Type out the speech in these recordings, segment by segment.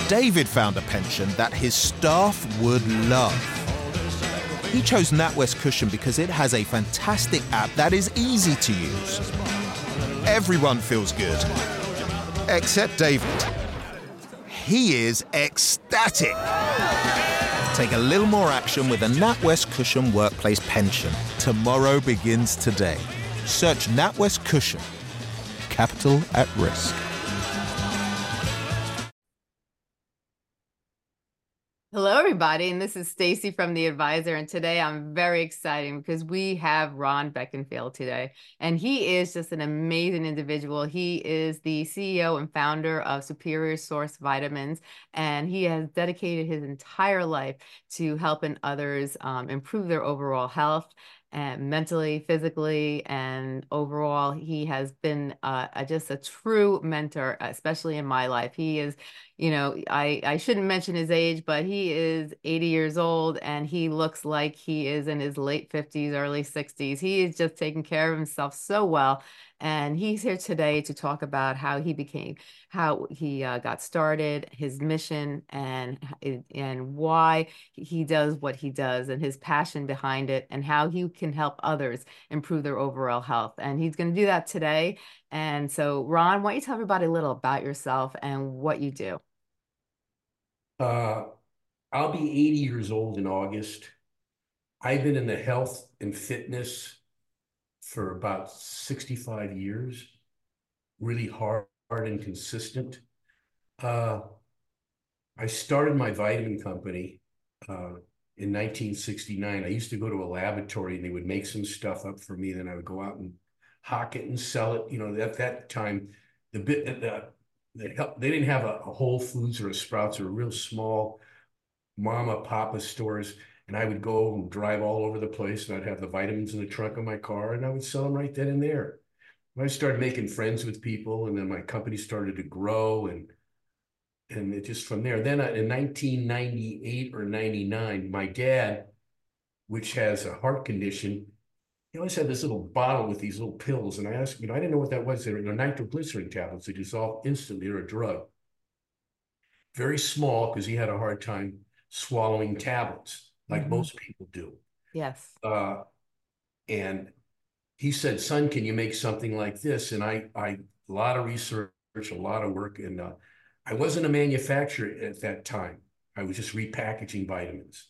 David found a pension that his staff would love. He chose NatWest Cushion because it has a fantastic app that is easy to use. Everyone feels good, except David. He is ecstatic. Take a little more action with a NatWest Cushion workplace pension. Tomorrow begins today. Search NatWest Cushion. Capital at risk. Hello, everybody, and this is Stacy from The Advisor, and today I'm very excited because we have Ron Beckenfield today, and he is just an amazing individual. He is the CEO and founder of Superior Source Vitamins, and he has dedicated his entire life to helping others improve their overall health, and mentally, physically, and overall. He has been just a true mentor, especially in my life. He is, I shouldn't mention his age, but he is 80 years old and he looks like he is in his late 50s, early 60s. He is just taking care of himself so well. And he's here today to talk about how he got started, his mission, and why he does what he does, and his passion behind it, and how he can help others improve their overall health. And he's going to do that today. And so, Ron, why don't you tell everybody a little about yourself and what you do? I'll be 80 years old in August. I've been in the health and fitness for about 65 years, really hard and consistent. I started my vitamin company in 1969. I used to go to a laboratory and they would make some stuff up for me. Then I would go out and hawk it and sell it. At that time, they didn't have a Whole Foods or a Sprouts, or a real small mama papa stores. And I would go and drive all over the place, and I'd have the vitamins in the trunk of my car, and I would sell them right then and there. I started making friends with people, and then my company started to grow, and it just from there. Then in 1998 or 99, my dad, which has a heart condition, he always had this little bottle with these little pills. And I asked, I didn't know what that was. They're nitroglycerin tablets. They dissolve instantly. They're a drug. Very small, because he had a hard time swallowing tablets, like most people do. Yes. And he said, son, can you make something like this? And I a lot of research, a lot of work. And I wasn't a manufacturer at that time. I was just repackaging vitamins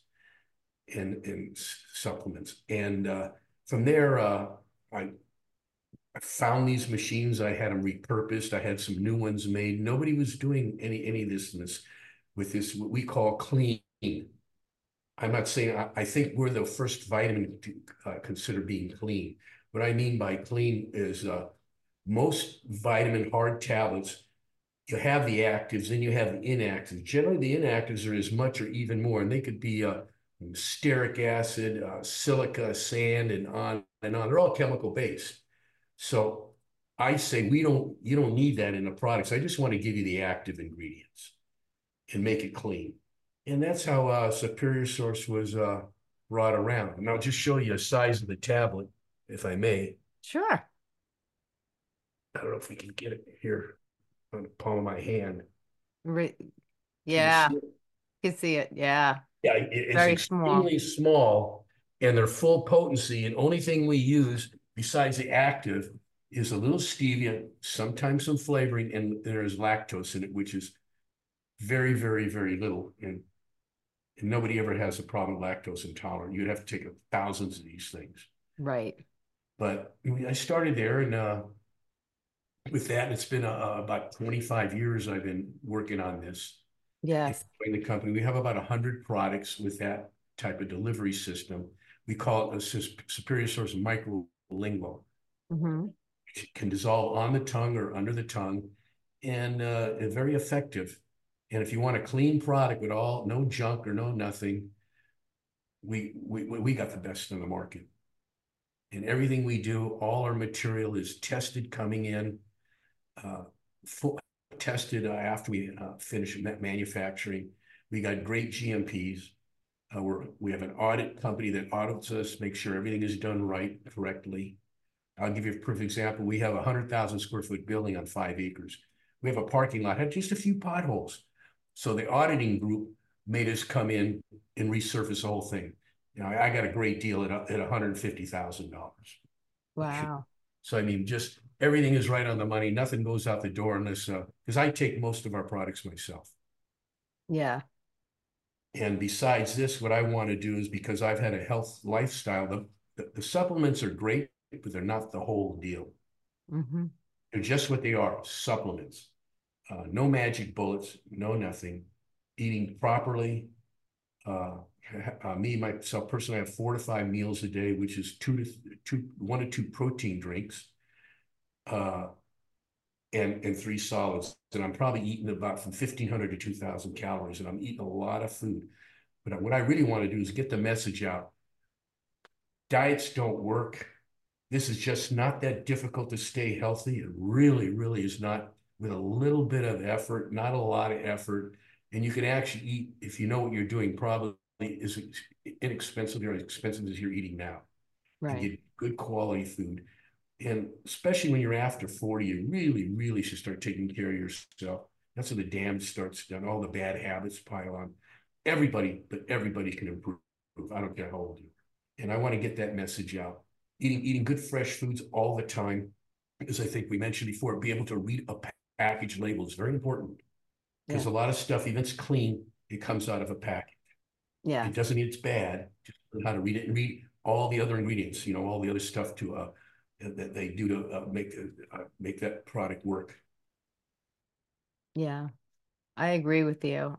and supplements. And from there, I found these machines. I had them repurposed. I had some new ones made. Nobody was doing any of this with this, what we call clean. I'm not saying, I think we're the first vitamin to consider being clean. What I mean by clean is most vitamin hard tablets, you have the actives and you have the inactives. Generally, the inactives are as much or even more, and they could be stearic acid, silica, sand, and on and on. They're all chemical based. So I say you don't need that in the products. I just want to give you the active ingredients and make it clean. And that's how Superior Source was brought around. And I'll just show you a size of the tablet, if I may. Sure. I don't know if we can get it here on the palm of my hand. Yeah, you can see it. Yeah. Yeah, it's very extremely small, and they're full potency. And only thing we use besides the active is a little stevia, sometimes some flavoring, and there's lactose in it, which is very, very, very little. And nobody ever has a problem with lactose intolerant. You'd have to take thousands of these things. Right. But I started there, and with that, it's been about 25 years I've been working on this. Yes. In the company, we have about 100 products with that type of delivery system. We call it a Superior Source Microlingual. It can dissolve on the tongue or under the tongue, and very effective. And if you want a clean product with no junk or no nothing, we got the best in the market. And everything we do, all our material is tested coming in, tested after we finish manufacturing. We got great GMPs. We have an audit company that audits us, make sure everything is done right, correctly. I'll give you a perfect example. We have a 100,000 square foot building on 5 acres. We have a parking lot, had just a few potholes. So the auditing group made us come in and resurface the whole thing. You know, I got a great deal at $150,000. Wow. So I mean, just everything is right on the money. Nothing goes out the door unless because I take most of our products myself. Yeah. And besides this, what I want to do is, because I've had a health lifestyle, the supplements are great, but they're not the whole deal. Mm-hmm. They're just what they are, supplements. No magic bullets, no nothing. Eating properly. Me, myself personally, I have 4 to 5 meals a day, which is 1 to 2 protein drinks, and 3 solids. And I'm probably eating about from 1,500 to 2,000 calories, and I'm eating a lot of food. But what I really want to do is get the message out. Diets don't work. This is just not that difficult to stay healthy. It really, really is not, with a little bit of effort, not a lot of effort. And you can actually eat, if you know what you're doing, probably as inexpensive or as expensive as you're eating now. Right. And get good quality food. And especially when you're after 40, you really, really should start taking care of yourself. That's when the damage starts done. All the bad habits pile on. Everybody can improve. I don't care how old you are. And I want to get that message out. Eating good fresh foods all the time, as I think we mentioned before, be able to read a package label is very important, because a lot of stuff, even if it's clean, it comes out of a package. Yeah. It doesn't mean it's bad. Just learn how to read it and read all the other ingredients, you know, all the other stuff to that they do to make that product work. Yeah. I agree with you.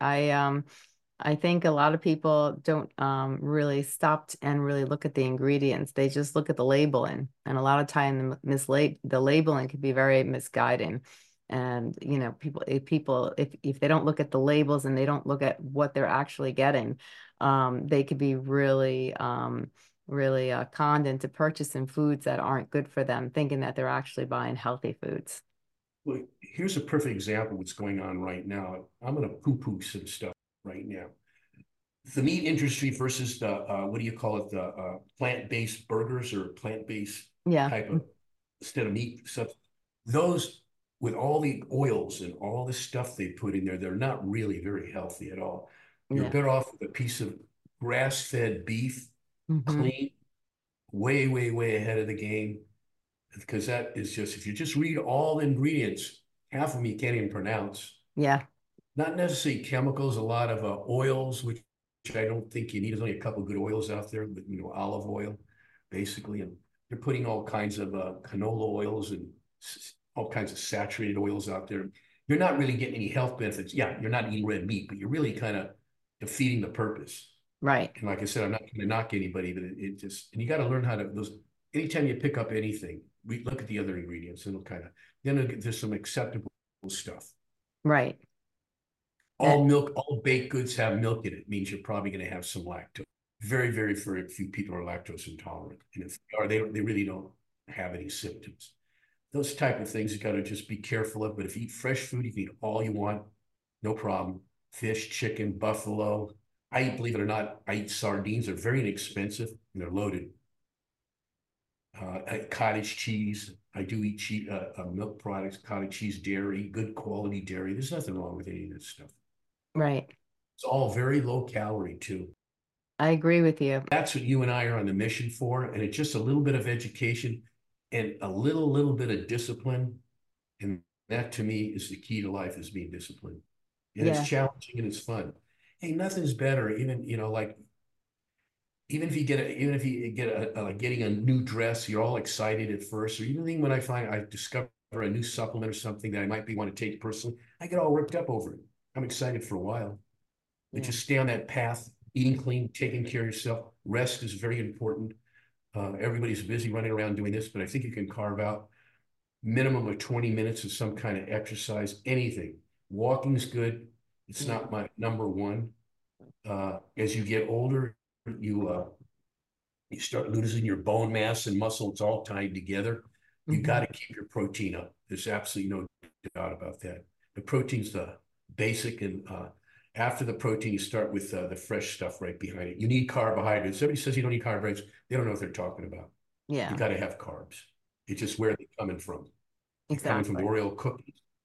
I think a lot of people don't really stop and really look at the ingredients. They just look at the labeling, and a lot of time the labeling can be very misguiding. And you know, if they don't look at the labels and they don't look at what they're actually getting, they could be really really conned into purchasing foods that aren't good for them, thinking that they're actually buying healthy foods. Well, here's a perfect example of what's going on right now. I'm going to poo-poo some stuff right now. The meat industry versus the, what do you call it? The plant-based burgers or plant-based type of, instead of meat stuff. Those, with all the oils and all the stuff they put in there, they're not really very healthy at all. You're better off with a piece of grass-fed beef, clean, way, way, way ahead of the game. Because that is just, if you just read all the ingredients, half of them you can't even pronounce. Yeah. Not necessarily chemicals, a lot of oils, which I don't think you need. There's only a couple of good oils out there, but you know, olive oil, basically. And they're putting all kinds of canola oils and all kinds of saturated oils out there. You're not really getting any health benefits. Yeah, you're not eating red meat, but you're really kind of defeating the purpose. Right. And like I said, I'm not going to knock anybody, but it just, and you got to learn how to, anytime you pick up anything, we look at the other ingredients, and it'll kind of, then there's some acceptable stuff. Right. All milk, all baked goods have milk in it. Means you're probably going to have some lactose. Very, very few people are lactose intolerant. And if they are, they really don't have any symptoms. Those type of things you got to just be careful of. But if you eat fresh food, you can eat all you want, no problem. Fish, chicken, buffalo. Believe it or not, I eat sardines. They're very inexpensive and they're loaded. Cottage cheese. I do eat milk products, cottage cheese, dairy, good quality dairy. There's nothing wrong with any of this stuff. Right. It's all very low calorie too. I agree with you. That's what you and I are on the mission for. And it's just a little bit of education and a little bit of discipline. And that to me is the key to life, is being disciplined. And it's challenging and it's fun. Hey, nothing's better. Even, you know, like, even if you get like getting a new dress, you're all excited at first, or even when I discover a new supplement or something that I might want to take personally, I get all worked up over it. I'm excited for a while. But just stay on that path, eating clean, taking care of yourself. Rest is very important. Everybody's busy running around doing this, but I think you can carve out minimum of 20 minutes of some kind of exercise, anything. Walking's good. It's not my number one. As you get older, you start losing your bone mass and muscle. It's all tied together. You got to keep your protein up. There's absolutely no doubt about that. The protein's the basic, and after the protein, you start with the fresh stuff right behind it. You need carbohydrates. Somebody says you don't need carbohydrates, they don't know what they're talking about. Yeah. You got to have carbs. It's just where they're coming from. They're Exactly. coming from the Oreo cookies.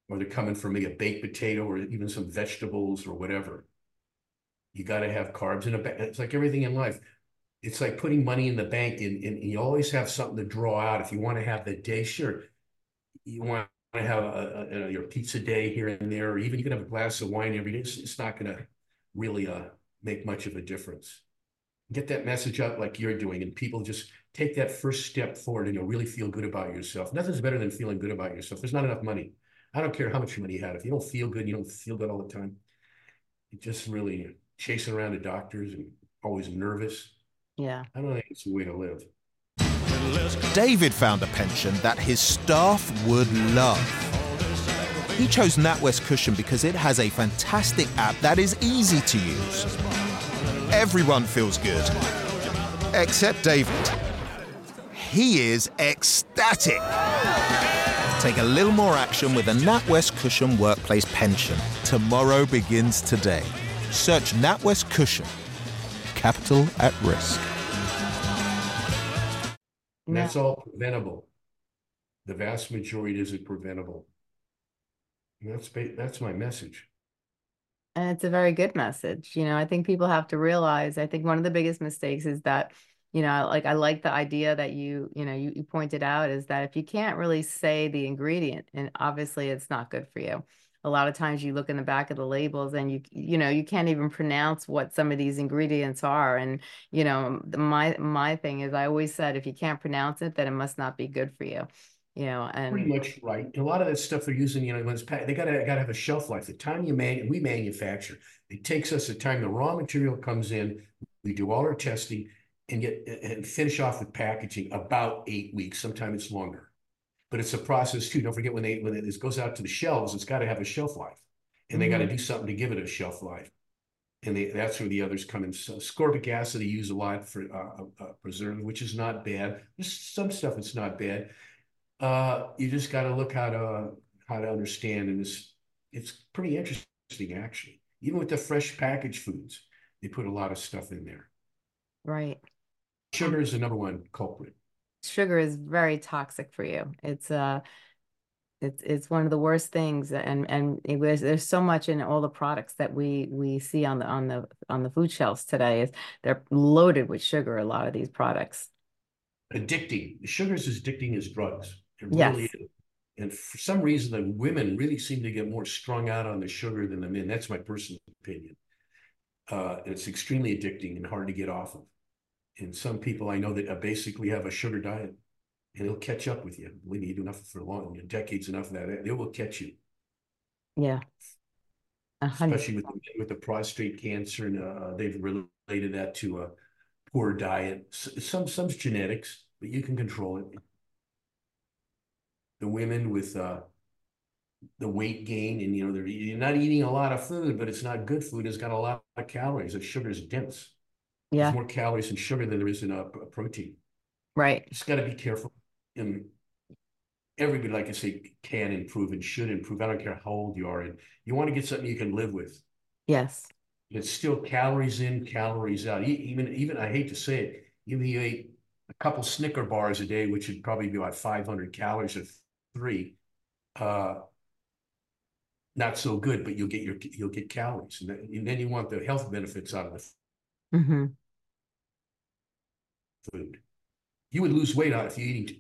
or they're coming from maybe a baked potato or even some vegetables or whatever. You got to have carbs in a bank. It's like everything in life. It's like putting money in the bank, and you always have something to draw out. If you want to have the day, sure, you want to have your pizza day here and there, or even you can have a glass of wine every day. It's not going to really make much of a difference. Get that message out like you're doing, and people just take that first step forward, and you'll really feel good about yourself. Nothing's better than feeling good about yourself. There's not enough money. I don't care how much money you have. If you don't feel good, you don't feel good all the time. You just really chasing around the doctors and always nervous. Yeah. I don't think it's a way to live. David found a pension that his staff would love. He chose NatWest Cushion because it has a fantastic app that is easy to use. Everyone feels good, except David. He is ecstatic. Take a little more action with a NatWest Cushion workplace pension. Tomorrow begins today. Search NatWest Cushion. Capital at risk. And that's all preventable. The vast majority isn't preventable. And that's my message. And it's a very good message. I think people have to realize, I think one of the biggest mistakes is that, I like the idea that you pointed out, is that if you can't really say the ingredient, and obviously it's not good for you. A lot of times you look in the back of the labels and you can't even pronounce what some of these ingredients are. And, my thing is, I always said, if you can't pronounce it, then it must not be good for you. And pretty much right. And a lot of that stuff they're using, when it's they gotta have a shelf life. The time we manufacture, it takes us the time the raw material comes in, we do all our testing and finish off with packaging about 8 weeks. Sometimes it's longer, but it's a process too. Don't forget when this goes out to the shelves, it's got to have a shelf life, and they got to do something to give it a shelf life. And that's where the others come in. So ascorbic acid they use a lot for preservative, which is not bad. There's some stuff that's not bad. You just got to look how to understand, and it's pretty interesting actually. Even with the fresh packaged foods, they put a lot of stuff in there. Right. Sugar is the number one culprit. Sugar is very toxic for you. It's one of the worst things, and there's so much in all the products that we see on the food shelves today. They're loaded with sugar, a lot of these products. Addicting. Sugar is as addicting as drugs. It really Yes. is. And for some reason, the women really seem to get more strung out on the sugar than the men. That's my personal opinion. It's extremely addicting and hard to get off of. And some people I know that basically have a sugar diet, and it'll catch up with you. When you do enough for decades enough of that, it will catch you. Yeah. Especially with the prostate cancer, and they've related that to a poor diet. Some's genetics, but you can control it. The women with the weight gain, and you're not eating a lot of food, but it's not good food. It's got a lot of calories. The sugar is dense. Yeah. There's more calories in sugar than there is in protein. Right. Just got to be careful. And everybody, like I say, can improve and should improve. I don't care how old you are, and you want to get something you can live with. Yes. It's still calories in, calories out. Even I hate to say it, even if you ate a couple Snicker bars a day, which would probably be about 500 calories of 3, not so good, but you'll get calories, and then you want the health benefits out of the food. You would lose weight on if you're eating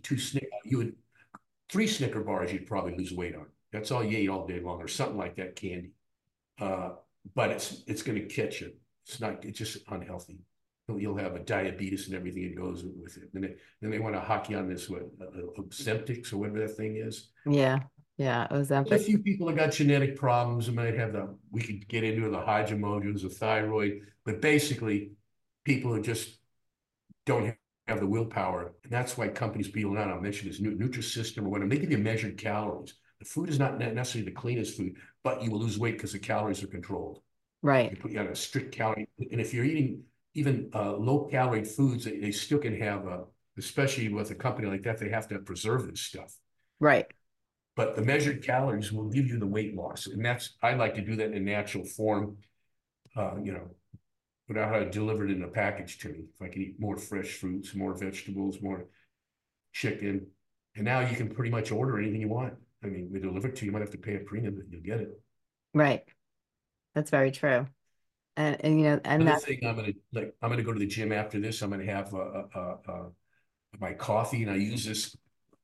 3 Snicker bars, you'd probably lose weight on. That's all you ate all day long, or something like that, candy. But it's going to catch you. It's just unhealthy. You'll have a diabetes and everything that goes with it. Then they want to hock you on this Ozempic or whatever that thing is. Yeah. Ozempic. There's a few people that got genetic problems and might have we could get into the Hashimoto's, the thyroid, but basically people who just don't have the willpower. And that's why companies, people not, I'll mention this Nutrisystem or whatever, they give you measured calories. The food is not necessarily the cleanest food, but you will lose weight because the calories are controlled. Right. They put you on a strict calorie. And if you're eating even low-calorie foods, they still can have, especially with a company like that, they have to preserve this stuff. Right. But the measured calories will give you the weight loss. And I like to do that in natural form, without how to deliver it in a package to me. If I can eat more fresh fruits, more vegetables, more chicken. And now you can pretty much order anything you want. I mean, we deliver it to you, you might have to pay a premium, but you'll get it. Right. That's very true. And you know, and Another that's thing, I'm gonna go to the gym after this. I'm gonna have my coffee, and I use this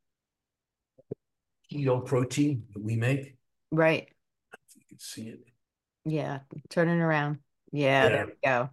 keto protein that we make. right. If you can see it. Yeah. Turn it around. Yeah, there Yeah. we go.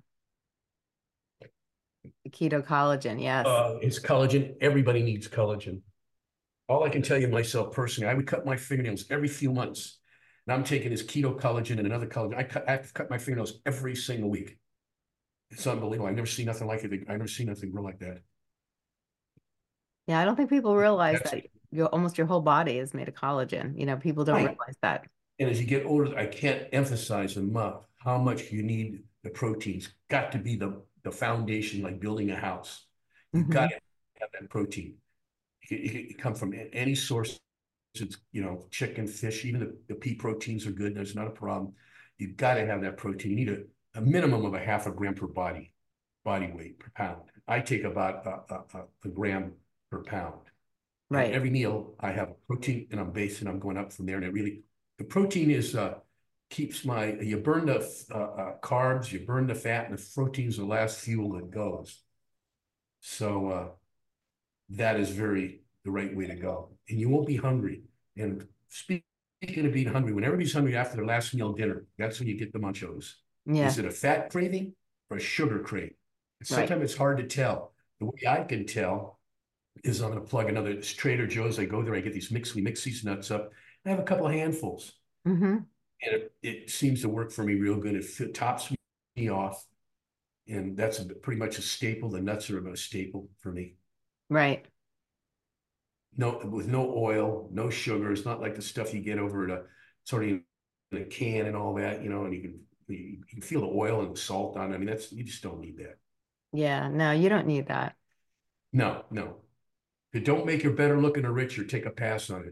Keto collagen. Yes. It's collagen. Everybody needs collagen. All I can tell you myself personally, I would cut my fingernails every few months. And I'm taking this keto collagen and another collagen. I cut my fingernails every single week. It's unbelievable. I've never seen nothing like it. I've never seen nothing grow like that. Yeah, I don't think people realize That's that almost your whole body is made of collagen. You know, people don't right. realize that. And as you get older, I can't emphasize enough how much you need the proteins. Got to be the foundation, like building a house. You Hmm. got to have that protein. It come from any source. It's, you know, chicken, fish, even the pea proteins are good. There's not a problem. You've got to have that protein. You need a minimum of a half a gram per body weight per pound. I take about a gram per pound. And Right. every meal I have a protein and I'm going up from there. And it really, the protein is, keeps you burn the carbs, you burn the fat, and the protein's the last fuel that goes. So that is the right way to go. And you won't be hungry. And speaking of being hungry, when everybody's hungry after their last meal dinner, that's when you get the munchos. Yeah. Is it a fat craving or a sugar craving? Right. Sometimes it's hard to tell. The way I can tell is I'm going to plug another Trader Joe's. I go there, I get we mix these nuts up. I have a couple of handfuls. Hmm. And it seems to work for me real good. It tops me off. And that's pretty much a staple. The nuts are a staple for me. Right. No, with no oil, no sugar. It's not like the stuff you get over at sort of in a can and all that, you know, and you can feel the oil and the salt on it. I mean, you just don't need that. Yeah. No, you don't need that. No, no. If it don't make you better looking or richer, take a pass on it.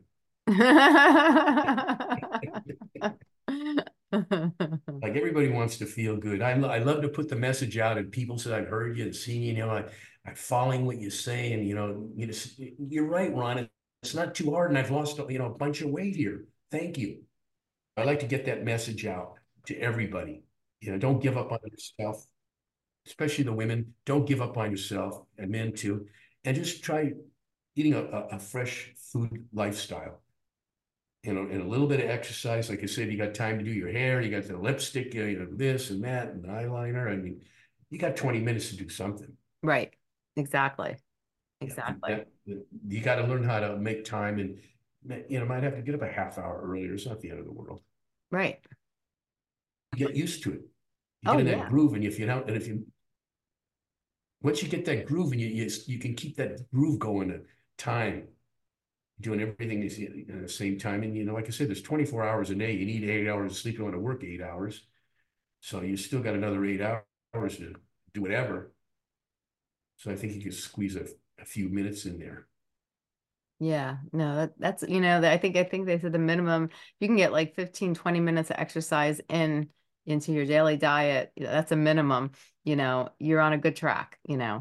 Like everybody wants to feel good. I love to put the message out, and people said I've heard you and seen you. You know, I'm following what you say, and you're right, Ron. It's not too hard, and I've lost a bunch of weight here. Thank you. I like to get that message out to everybody. You know, don't give up on yourself, especially the women. Don't give up on yourself, and men too, and just try eating a fresh food lifestyle. You know, and a little bit of exercise. Like I said, you got time to do your hair, you got the lipstick, this and that, and the eyeliner. I mean, you got 20 minutes to do something. Right. Exactly. Yeah, Exactly. you got to learn how to make time, and might have to get up a half hour earlier. It's not the end of the world. Right. You get used to it. You Oh, get in yeah. that groove, and once you get that groove, and you can keep that groove going at time, doing everything at the same time. And, like I said, there's 24 hours a day. You need 8 hours of sleep. You want to work 8 hours. So you still got another 8 hours to do whatever. So I think you can squeeze a few minutes in there. Yeah. No, that's, I think they said the minimum, you can get like 15, 20 minutes of exercise into your daily diet. That's a minimum, you're on a good track. It'd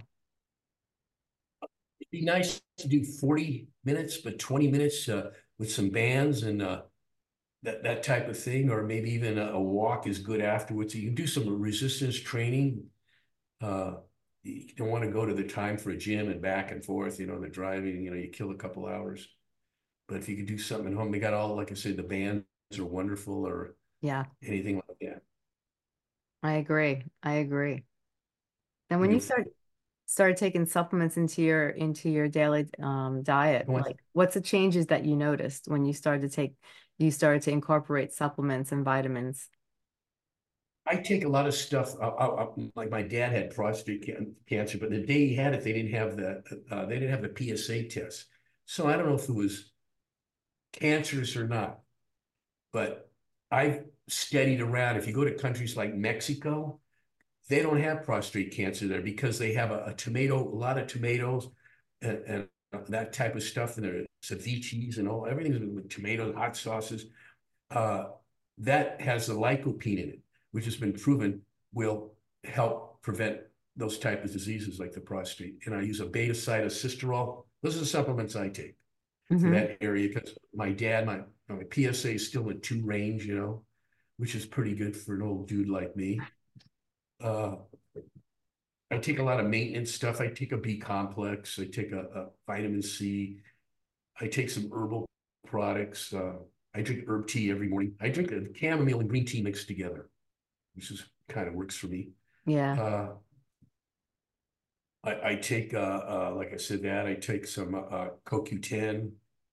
be nice to do 40 minutes, but 20 minutes with some bands and that type of thing, or maybe even a walk is good afterwards. You can do some resistance training. You don't want to go to the time for a gym and back and forth, the driving, you kill a couple hours. But if you could do something at home, they got like I said, the bands are wonderful, or Yeah, anything like that. I agree. And when you started taking supplements into your daily diet, like what's the changes that you noticed when you started to incorporate supplements and vitamins? I take a lot of stuff. Like my dad had prostate cancer, but the day he had it, they didn't have the PSA test. So I don't know if it was cancerous or not. But I studied around. If you go to countries like Mexico, they don't have prostate cancer there because they have a lot of tomatoes and that type of stuff, and their ceviches and everything's with tomatoes, hot sauces. That has the lycopene in it, which has been proven will help prevent those type of diseases like the prostate. And I use a beta-cytosysterol. Those are the supplements I take for that area, because my dad, My PSA is still at 2 range, which is pretty good for an old dude like me. I take a lot of maintenance stuff. I take a B complex. I take a vitamin C. I take some herbal products. I drink herb tea every morning. I drink a chamomile and green tea mixed together, which is kind of works for me. Yeah. I take, like I said, that I take some CoQ10,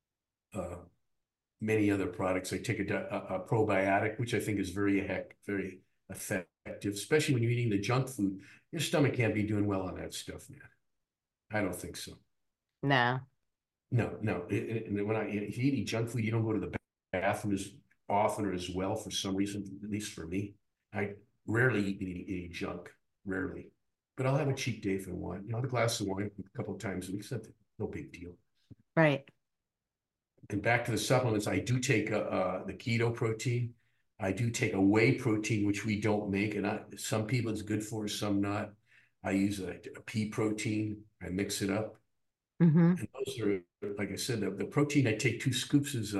many other products. I take a probiotic, which I think is very effective, especially when you're eating the junk food. Your stomach can't be doing well on that stuff, man. I don't think so. No. No. And if you eat junk food, you don't go to the bathroom as often or as well for some reason, at least for me. I rarely eat any junk, rarely. But I'll have a cheat day if I want. I'll have a glass of wine a couple of times a week. No big deal. Right. And back to the supplements, I do take the keto protein. I do take a whey protein, which we don't make. And some people it's good for, some not. I use a pea protein. I mix it up. Mm-hmm. And those are, like I said, the protein I take 2 scoops is...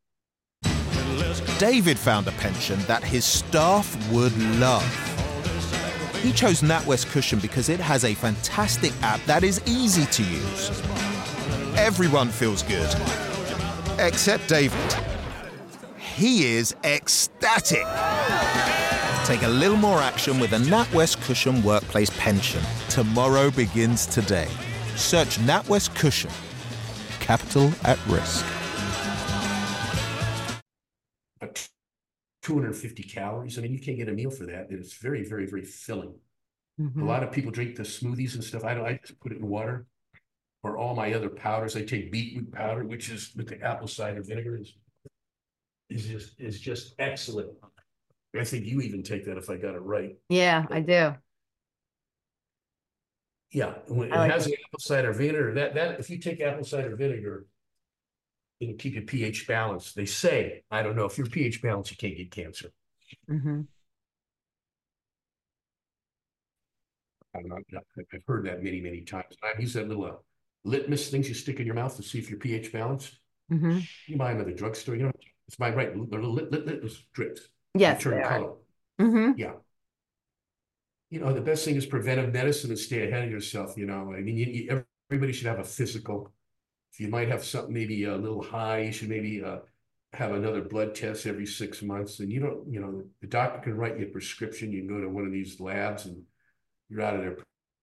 David found a pension that his staff would love. He chose NatWest Cushion because it has a fantastic app that is easy to use. Everyone feels good, except David. He is ecstatic. Take a little more action with a NatWest Cushion Workplace Pension. Tomorrow begins today. Search NatWest Cushion. Capital at risk. 250 calories. I mean, you can't get a meal for that. And it's very, very, very filling. Mm-hmm. A lot of people drink the smoothies and stuff. I just put it in water. Or all my other powders. I take beetroot powder, which is with the apple cider vinegar, is just excellent. I think you even take that if I got it right. Yeah, I do. Yeah, when it has the apple cider vinegar, that if you take apple cider vinegar, it'll keep your pH balanced. They say, I don't know, if you're pH balanced, you can't get cancer. Mm-hmm. I don't know. I've heard that many, many times. I've used that little litmus things you stick in your mouth to see if your pH balanced. Mm-hmm. You buy them at the drugstore. It's my right. They're little litmus strips. Yes, they turn color. Mm-hmm. Yeah. The best thing is preventive medicine and stay ahead of yourself. I mean, everybody should have a physical. If you might have something maybe a little high, you should maybe have another blood test every 6 months. And the doctor can write you a prescription. You can go to one of these labs and you're out of there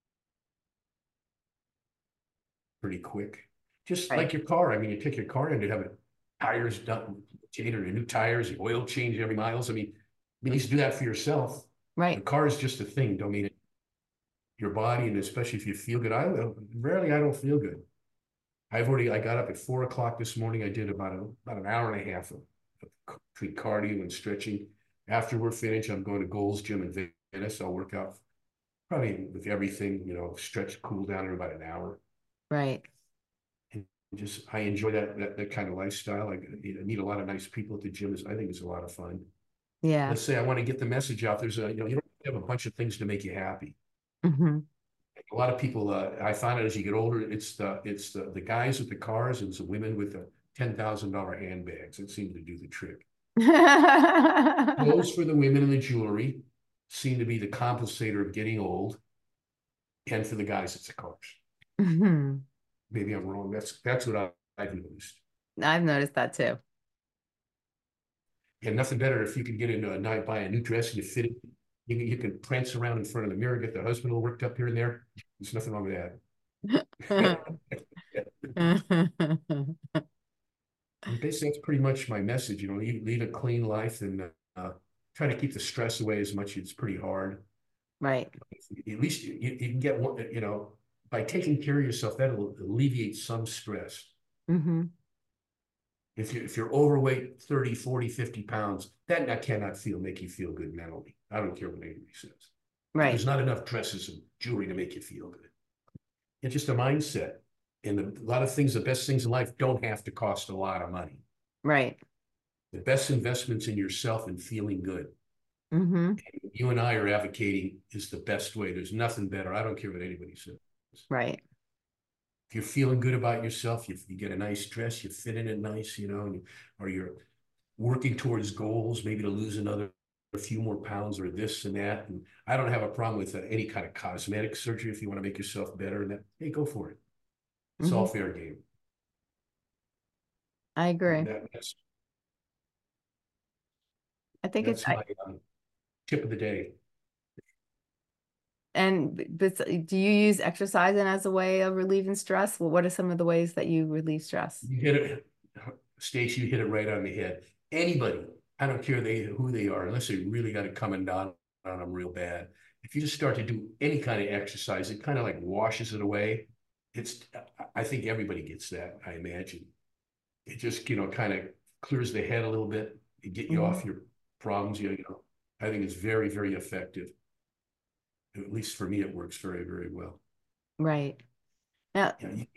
pretty quick. Just like your car. I mean, you take your car in to have tires done, change or new tires, oil change every miles. I mean, you need to do that for yourself. Right. The car is just a thing. Don't mean it. Your body, and especially if you feel good. I don't feel good. I got up at 4 o'clock this morning. I did about an hour and a half of between cardio and stretching. After we're finished, I'm going to Gold's Gym in Venice. I'll work out probably with everything, stretch, cool down in about an hour. Right. And I enjoy that kind of lifestyle. I meet a lot of nice people at the gym. I think it's a lot of fun. Yeah. Let's say I want to get the message out. There's you don't have a bunch of things to make you happy. Mm-hmm. A lot of people, I find out as you get older, it's the guys with the cars and it's the women with the $10,000 handbags that seem to do the trick. Clothes for the women and the jewelry seem to be the compensator of getting old, and for the guys, it's the cars. Mm-hmm. Maybe I'm wrong. That's what I've noticed. I've noticed that too. And nothing better if you can get into a night, buy a new dress and you fit it. You can prance around in front of the mirror, get the husband all worked up here and there. There's nothing wrong with that. Basically, that's pretty much my message. Lead a clean life and try to keep the stress away as much. It's pretty hard. Right. At least you can get one, by taking care of yourself, that'll alleviate some stress. Mm-hmm. If you're overweight, 30, 40, 50 pounds, that cannot make you feel good mentally. I don't care what anybody says. Right. There's not enough dresses and jewelry to make you feel good. It's just a mindset. And a lot of things, the best things in life don't have to cost a lot of money. Right. The best investments in yourself and feeling good. Mm-hmm. And you and I are advocating is the best way. There's nothing better. I don't care what anybody says. Right. If you're feeling good about yourself, you get a nice dress, you fit in it nice, or working towards goals, maybe to lose a few more pounds or this and that. And I don't have a problem with any kind of cosmetic surgery if you want to make yourself better and that, hey, go for it. It's all fair game. I agree. I think that's my tip of the day. And do you use exercising as a way of relieving stress? Well, what are some of the ways that you relieve stress? You hit it, Stacey, you hit it right on the head. Anybody, I don't care who they are, unless they really got it coming down on them real bad. If you just start to do any kind of exercise, it kind of like washes it away. I think everybody gets that, I imagine. It just, kind of clears the head a little bit, get you off your problems. I think it's very, very effective. At least for me, it works very, very well. Right. Now,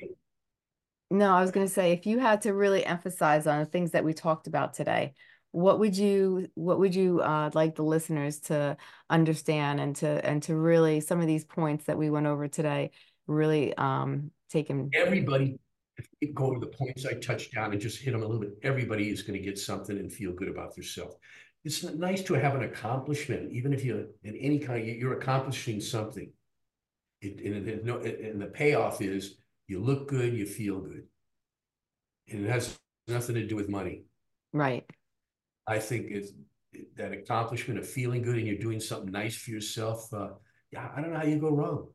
no, I was going to say, if you had to really emphasize on the things that we talked about today, what would you like the listeners to understand and to really, some of these points that we went over today, really take them? Everybody, if you go over the points I touched on and just hit them a little bit, everybody is going to get something and feel good about themselves. It's nice to have an accomplishment, even if you're in any kind, you're accomplishing something. And the payoff is you look good, you feel good. And it has nothing to do with money. Right. I think it's that accomplishment of feeling good and you're doing something nice for yourself. Yeah, I don't know how you go wrong.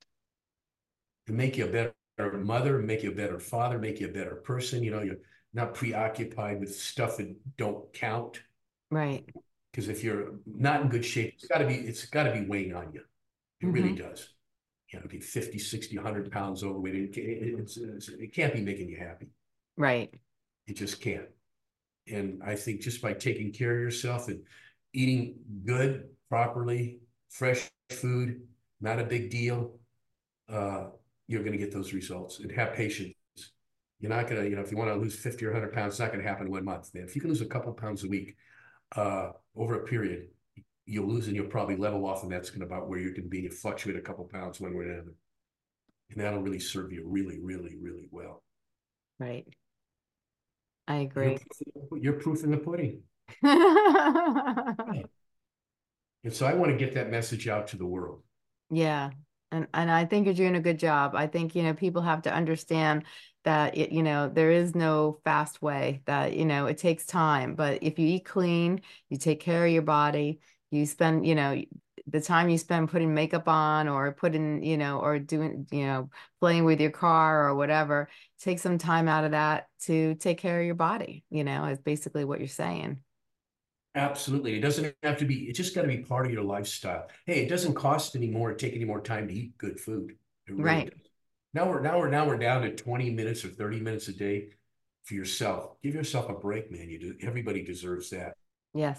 To make you a better mother, make you a better father, make you a better person. You're not preoccupied with stuff that don't count. Right. Because if you're not in good shape, it's got to be weighing on you. It really does. Be 50, 60, 100 pounds overweight. It can't be making you happy. Right. It just can't. And I think just by taking care of yourself and eating good, properly, fresh food, not a big deal, you're going to get those results. And have patience. You're not going to, if you want to lose 50 or 100 pounds, it's not going to happen in 1 month, man. If you can lose a couple pounds a week over a period, you'll lose and you'll probably level off, and that's going to about where you can be. You fluctuate a couple pounds one way or another. And that'll really serve you really, really, really well. Right. I agree. You're proof in the pudding. And so I want to get that message out to the world. Yeah. And I think you're doing a good job. I think, people have to understand that, there is no fast way, that, it takes time. But if you eat clean, you take care of your body, you spend, the time you spend putting makeup on or or doing, playing with your car or whatever, take some time out of that to take care of your body, is basically what you're saying. Absolutely. It doesn't have to be, it just got to be part of your lifestyle. Hey, it doesn't cost any more, take any more time to eat good food. It really right. does. Now we're down to 20 minutes or 30 minutes a day for yourself. Give yourself a break, man. Everybody deserves that. Yes.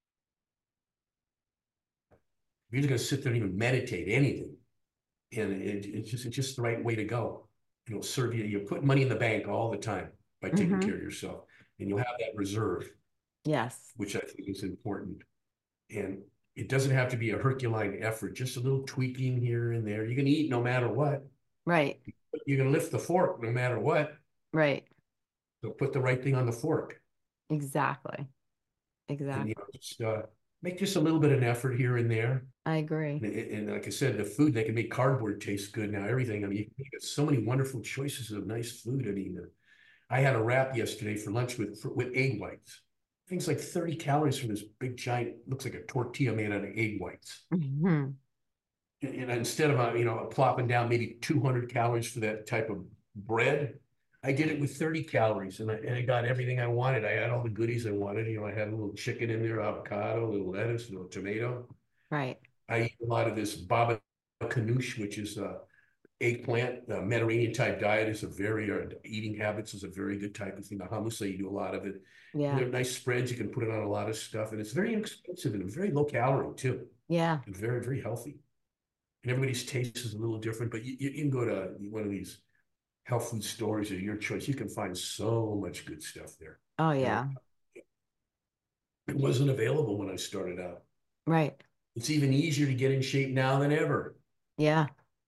You're just going to sit there and even meditate anything. And it's just the right way to go. It'll serve you. You're putting money in the bank all the time by taking care of yourself. And you'll have that reserve. Yes. Which I think is important. And it doesn't have to be a Herculean effort, just a little tweaking here and there. You can eat no matter what. Right. You can lift the fork no matter what. Right. So put the right thing on the fork. Exactly. Exactly. And, just make just a little bit of an effort here and there. I agree. And like I said, the food, they can make cardboard taste good now. Everything. I mean, you get so many wonderful choices of nice food. I mean, I had a wrap yesterday for lunch with egg whites. Things like 30 calories from this big giant, looks like a tortilla made out of egg whites. And instead of, plopping down maybe 200 calories for that type of bread, I did it with 30 calories and I got everything I wanted. I had all the goodies I wanted. I had a little chicken in there, avocado, a little lettuce, a little tomato. Right. I eat a lot of this baba ganoush, which is eggplant. The Mediterranean type diet is eating habits is a very good type of thing. The hummus, you do a lot of it. Yeah. They're nice spreads. You can put it on a lot of stuff, and it's very inexpensive and very low calorie too. Yeah. And very, very healthy. And everybody's taste is a little different, but you can go to one of these health food stores of your choice. You can find so much good stuff there. Oh yeah. It wasn't available when I started out. Right. It's even easier to get in shape now than ever. Yeah.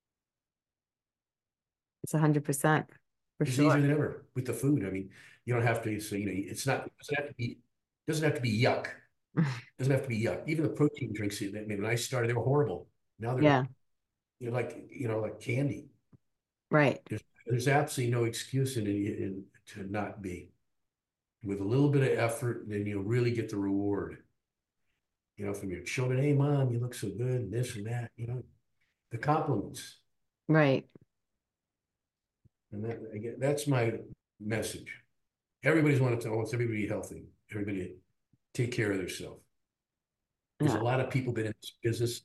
It's 100% for It's sure. easier than ever with the food. I mean, you don't have to, so, it doesn't have to be Doesn't have to be yuck. Doesn't have to be yuck. Even the protein drinks, I mean, when I started, they were horrible. Now Yeah. they're like, like candy. Right. There's absolutely no excuse to not be. With a little bit of effort, then you'll really get the reward. From your children. Hey, mom, you look so good, and this and that. The compliments. Right. And that's my message. Everybody's wants everybody healthy. Everybody take care of themselves. There's a lot of people been in this business.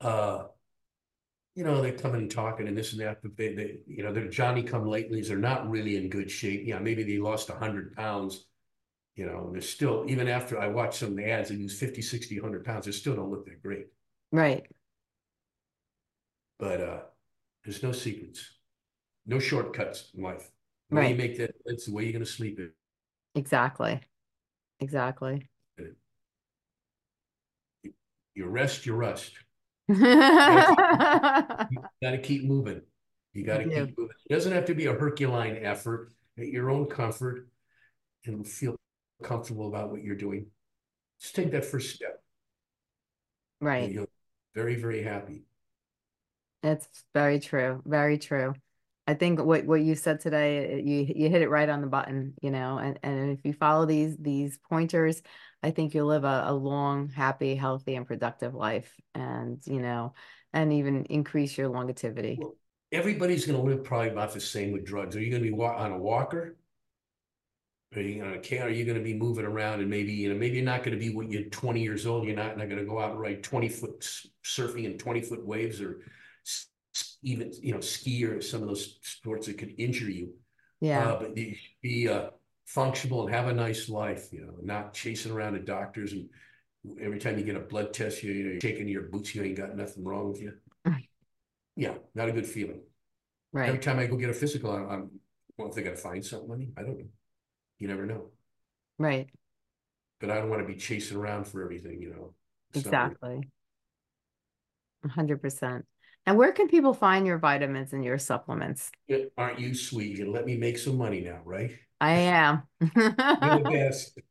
They come in and talking and this and that, but they're Johnny come latelys. They're not really in good shape. Yeah, maybe they lost 100 pounds. They're still, even after I watch some of the ads, they lose 50, 60, 100 pounds. They still don't look that great. Right. But there's no secrets, no shortcuts in life. The way Right. you make that's the way you're going to sleep it. Exactly. You rest, you rust. You got to keep moving. You got to keep moving. It doesn't have to be a Herculean effort at your own comfort and feel comfortable about what you're doing. Just take that first step. Right. And you'll be very, very happy. It's very true. Very true. I think what you said today, you hit it right on the button, and if you follow these pointers, I think you'll live a long, happy, healthy, and productive life, and even increase your longevity. Well, everybody's going to live probably about the same with drugs. Are you going to be on a walker? Are you on a can? Are you going to be moving around and maybe you're not going to be when you're 20 years old. You're not going to go out and ride 20-foot surfing in 20-foot waves or even ski or some of those sports that could injure you. Yeah. But you should be functional and have a nice life. Not chasing around to doctors and every time you get a blood test, you're shaking your boots. You ain't got nothing wrong with you. Yeah, not a good feeling. Right. Every time I go get a physical, well, if they're gonna find something on me, I don't know. You never know. Right. But I don't want to be chasing around for everything. Exactly. 100%. And where can people find your vitamins and your supplements? Aren't you sweet? You let me make some money now, right? I am. You're the best.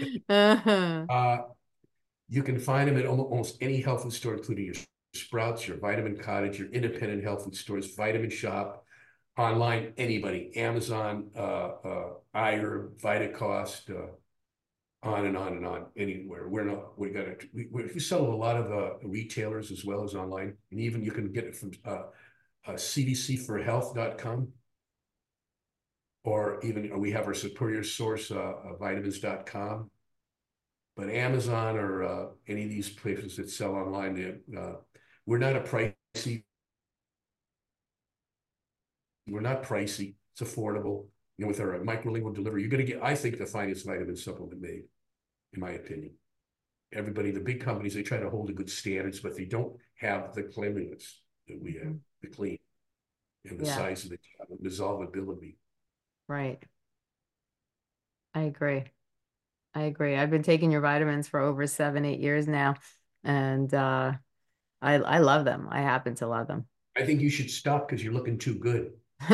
You can find them at almost any health food store, including your Sprouts, your Vitamin Cottage, your independent health food stores, Vitamin Shop, online, anybody, Amazon, Iyer, VitaCost, on and on and on, anywhere. We sell a lot of retailers as well as online, and even you can get it from cdcforhealth.com, or even we have our superior source, vitamins.com. But Amazon or any of these places that sell online, we're not pricey. We're not pricey. It's affordable. With our microlingual delivery, you're going to get, I think, the finest vitamin supplement made, in my opinion. Everybody, the big companies, they try to hold a good standards, but they don't have the cleanliness that we have, the clean, and the size of the dissolvability. Right. I agree. I've been taking your vitamins for over 7-8 years now, and I love them. I happen to love them. I think you should stop because you're looking too good.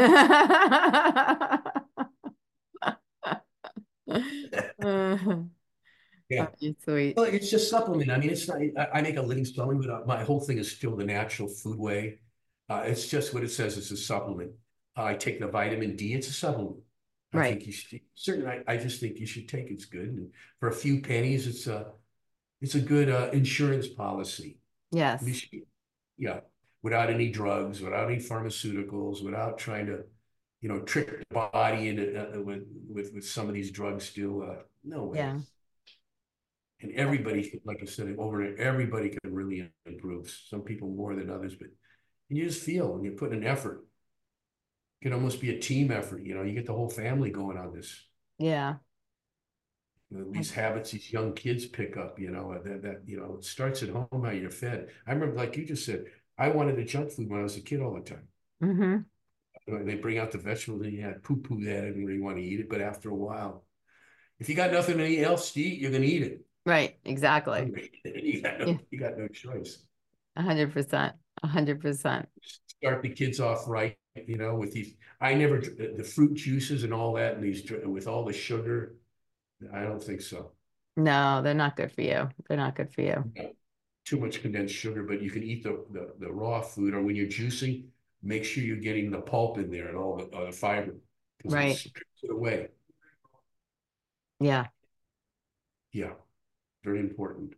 Yeah. You're sweet. Well, it's just supplement. I mean, it's not, I make a living selling, but my whole thing is still the natural food way. It's just what it says. It's a supplement. I take the vitamin D. It's a supplement. I think you should certainly. I just think you should take it. It's good, and for a few pennies, it's a good insurance policy. Yes. Yeah, without any drugs, without any pharmaceuticals, without trying to, trick the body into with some of these drugs. Still, no way. Yeah. And everybody, like I said, everybody can really improve. Some people more than others, but you just feel and you put an effort. It can almost be a team effort. You get the whole family going on this. Yeah. These habits these young kids pick up, that it starts at home how you're fed. I remember, like you just said, I wanted the junk food when I was a kid all the time. Mm-hmm. They bring out the vegetables and you had poo-poo that I didn't really want to eat it, but after a while, if you got nothing else to eat, you're going to eat it. Right. Exactly. You got no choice. 100%. 100%. Start the kids off right, with these. The fruit juices and all that, and these with all the sugar. I don't think so. No, they're not good for you. They're not good for you. Yeah. Too much condensed sugar, but you can eat the raw food, or when you're juicing, make sure you're getting the pulp in there and all the fiber because it Right. strips it away. Yeah, Yeah, very important.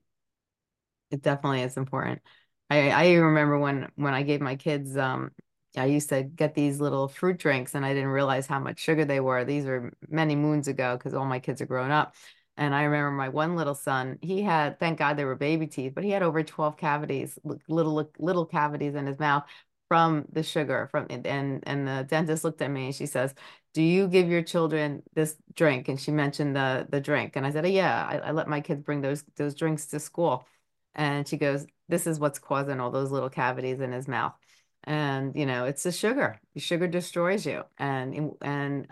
it definitely is important. I even remember when I gave my kids I used to get these little fruit drinks and I didn't realize how much sugar they were. These were many moons ago because all my kids are grown up. And I remember my one little son, he had, thank God they were baby teeth, but he had over 12 cavities, little cavities in his mouth from the sugar from and the dentist looked at me and she says, "Do you give your children this drink?" And she mentioned the drink. And I said, "Yeah, I let my kids bring those drinks to school." And she goes, "This is what's causing all those little cavities in his mouth." And it's the sugar. Sugar destroys you. And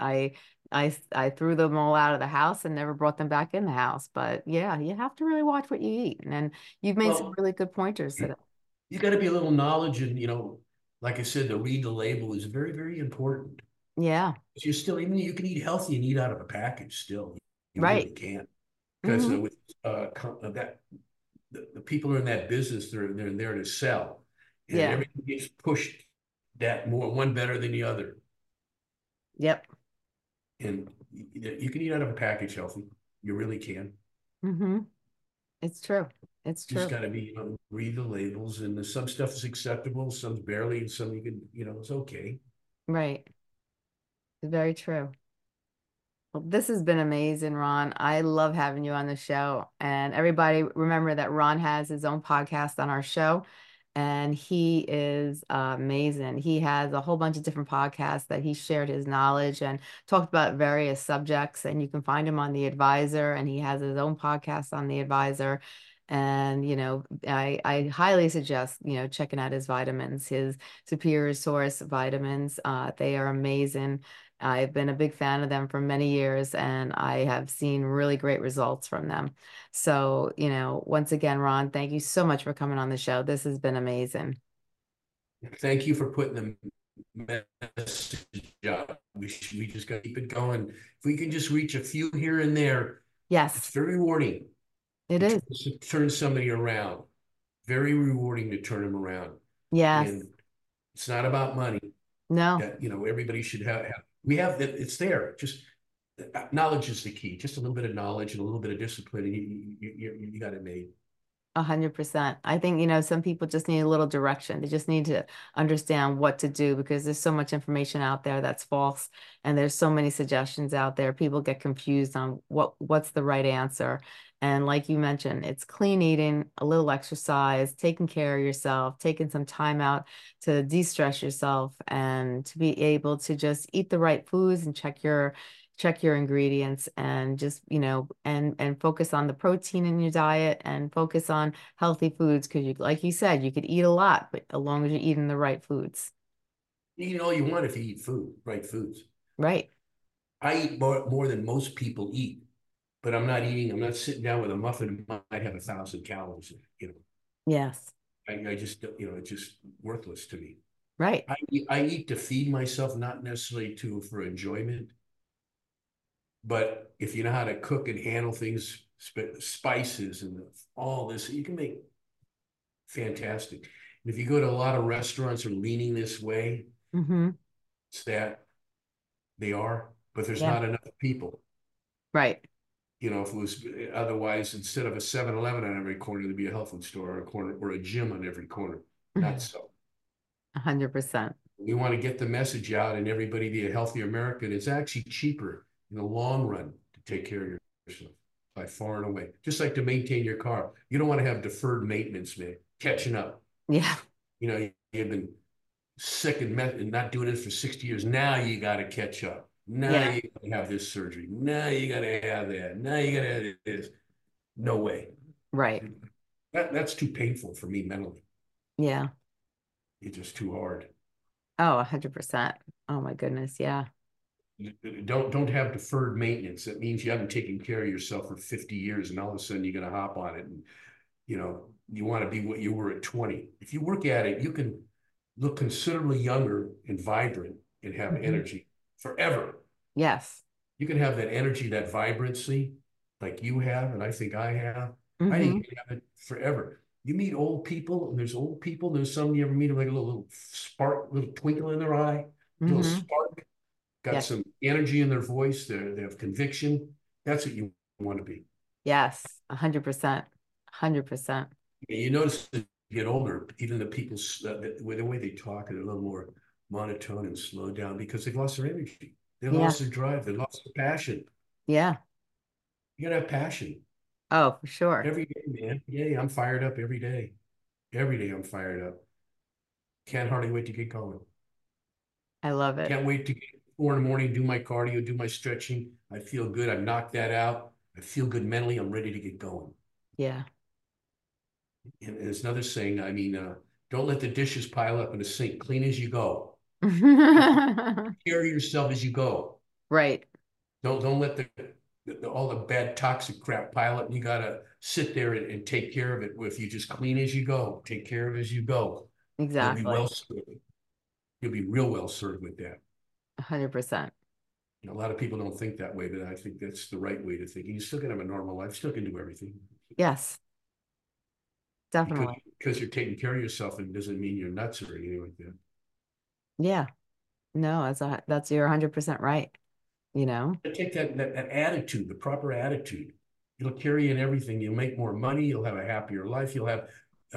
I threw them all out of the house and never brought them back in the house. But yeah, you have to really watch what you eat. And you've made some Well, really good pointers today. you got to be a little knowledge, and like I said, to read the label is very, very important. Yeah, You still, even you can eat healthy and eat out of a package still. You really right. can. Because Hmm. with that the people who are in that business, they're there to sell, and Yeah. everything gets pushed that more one better than the other. Yep. And you can eat out of a package healthy. You really can. Hmm. It's true. It's You just true. got to be, read the labels, and some stuff is acceptable, some's barely, and some you can, it's okay. Right. Very true. Well, this has been amazing, Ron. I love having you on the show. And everybody, remember that Ron has his own podcast on our show, and he is amazing. He has a whole bunch of different podcasts that he shared his knowledge and talked about various subjects. And you can find him on The Advisor, and he has his own podcast on The Advisor. And, I highly suggest, checking out his vitamins, his Superior Source vitamins. They are amazing. I've been a big fan of them for many years and I have seen really great results from them. So, once again, Ron, thank you so much for coming on the show. This has been amazing. Thank you for putting the message out. We just got to keep it going. If we can just reach a few here and there, it's Yes, very rewarding it is. to turn somebody around. Very rewarding to turn them around. Yes. And it's not about money. No, That everybody should have. We have that. It's there. Just knowledge is the key. Just a little bit of knowledge and a little bit of discipline, and you got it made. 100%. I think, some people just need a little direction. They just need to understand what to do because there's so much information out there that's false and there's so many suggestions out there. People get confused on what's the right answer. And like you mentioned, it's clean eating, a little exercise, taking care of yourself, taking some time out to de-stress yourself and to be able to just eat the right foods and check your ingredients and just and focus on the protein in your diet and focus on healthy foods because you like you said you could eat a lot but as long as you're eating the right foods. You can eat all you want if you eat right foods. Right. I eat more than most people eat, but I'm not eating. I'm not sitting down with a muffin that might have 1,000 calories in it. Yes. I just it's just worthless to me. Right. I eat to feed myself, not necessarily for enjoyment. But if you know how to cook and handle things, spices and all this, you can make fantastic. And if you go to a lot of restaurants are leaning this way, Mm-hmm. it's that they are, but there's Yeah. not enough people. Right. If it was otherwise, instead of a 7-Eleven on every corner, there'd be a health food store or a corner or a gym on every corner. Not so. 100%. We want to get the message out and everybody be a healthier American. It's actually cheaper in the long run to take care of yourself by far and away. Just like to maintain your car. You don't want to have deferred maintenance, man, catching up. Yeah. You've been sick and not doing it for 60 years. Now you got to catch up. Now Yeah. you got to have this surgery. Now you got to have that. Now you got to have this. No way. Right. That's too painful for me mentally. Yeah. It's just too hard. Oh, 100%. Oh my goodness. Yeah. Don't have deferred maintenance. That means you haven't taken care of yourself for 50 years, and all of a sudden you're going to hop on it, and you want to be what you were at 20. If you work at it, you can look considerably younger and vibrant and have Mhm. energy forever. Yes. You can have that energy, that vibrancy like you have, and I think I have. I think Hmm. you have it forever. You meet old people, and there's old people. There's some you ever meet them like a little spark, little twinkle in their eye, little Hmm. spark, got Yeah. some energy in their voice. They have conviction. That's what you want to be. Yes. 100%. 100%. And you notice as you get older, even the people, the way they talk, are a little more monotone and slow down because they've lost their energy. They Yeah. lost their drive. They lost their passion. Yeah. You gotta have passion Oh, for sure. every day, man. Yeah, I'm fired up every day. Every day I'm fired up. Can't hardly wait to get going. I love it. Can't wait to get 4 in the morning, do my cardio, do my stretching. I feel good. I've knocked that out. I feel good mentally. I'm ready to get going. Yeah. And there's another saying, I mean, don't let the dishes pile up in the sink. Clean as you go. Take care of yourself as you go. Right. Don't let all the bad toxic crap pile up. And you gotta sit there and take care of it. If you just clean as you go, take care of it as you go, you'll be Exactly. well served. You'll be real well served with that. 100%. You know, a lot of people don't think that way, but I think that's the right way to think. You still can have a normal life, still can do everything. Yes, Because definitely. because you're taking care of yourself, and it doesn't mean you're nuts or anything like that. Yeah. No, that's you're 100% right. You know? Take that attitude, the proper attitude. It'll carry in everything. You'll make more money. You'll have a happier life. You'll have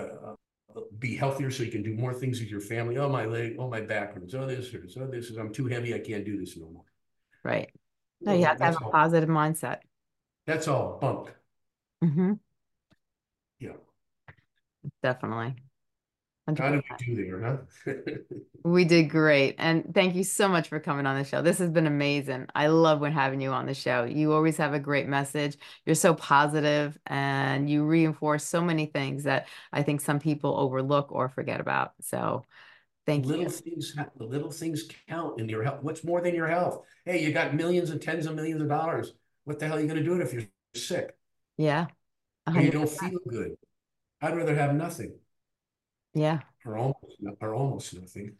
be healthier so you can do more things with your family. Oh, my leg. Oh, my back hurts. Oh, this hurts. Oh, this is. I'm too heavy. I can't do this no more. Right. No, you Well, have to have a positive mindset. that's all bunk. Hmm. Yeah. Definitely. How did 100%. we do there, huh? We did great. And thank you so much for coming on the show. This has been amazing. I love when having you on the show. You always have a great message. You're so positive and you reinforce so many things that I think some people overlook or forget about. So thank you. The little things count in your health. What's more than your health? Hey, you got millions and tens of millions of dollars. What the hell are you going to do it if you're sick Yeah, or you 100%. don't feel good? I'd rather have nothing Yeah. or almost nothing.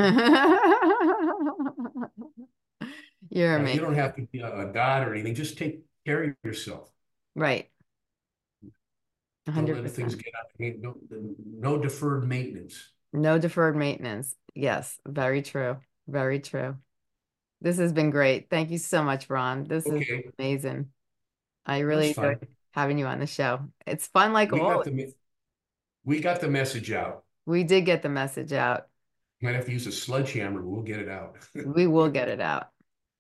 You're You don't amazing. have to be a god or anything. Just take care of yourself. Right. Don't let things 100%. get out of hand. No deferred maintenance. No deferred maintenance. Yes, very true. Very true. This has been great. Thank you so much, Ron. This has been Okay, amazing. I that's really fine. enjoyed having you on the show. It's fun like We got always. the we got the message out. We did get the message out. Might have to use a sledgehammer, but we'll get it out. We will get it out.